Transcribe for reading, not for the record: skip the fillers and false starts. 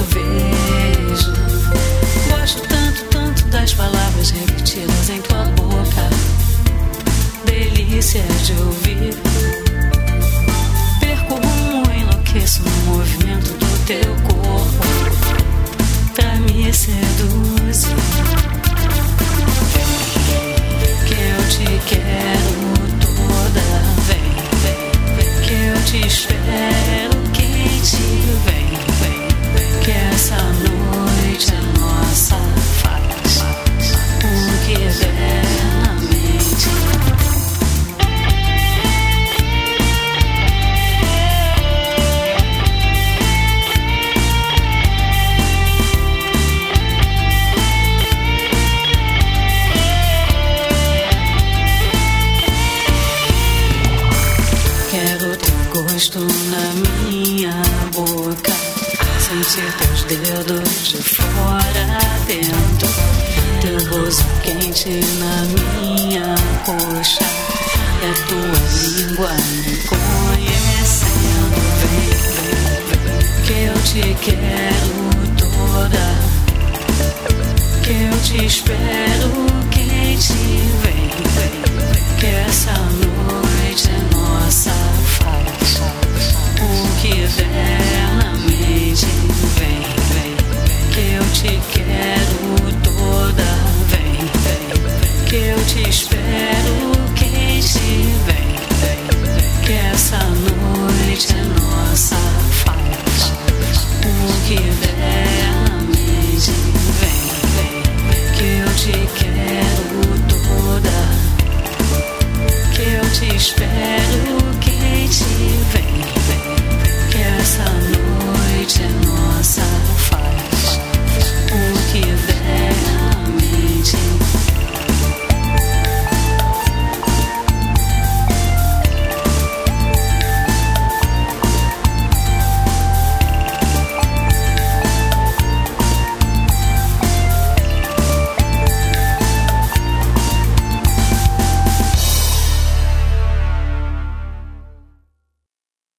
vejo. Gosto tanto, tanto das palavras repetidas em tua boca. Delícia de ouvir. Perco o rumo, enlouqueço no movimento do teu corpo pra me seduzir. Que eu te quero toda, vem, vem, vem. Que eu te espero quente, vem, vem, vem. Que essa noite é nossa, faz o que der na mente. Gosto na minha boca, sentir teus dedos de fora a dentro, teu rosto quente na minha coxa, e a tua língua me conhecendo. Vem, vem, vem, que eu te quero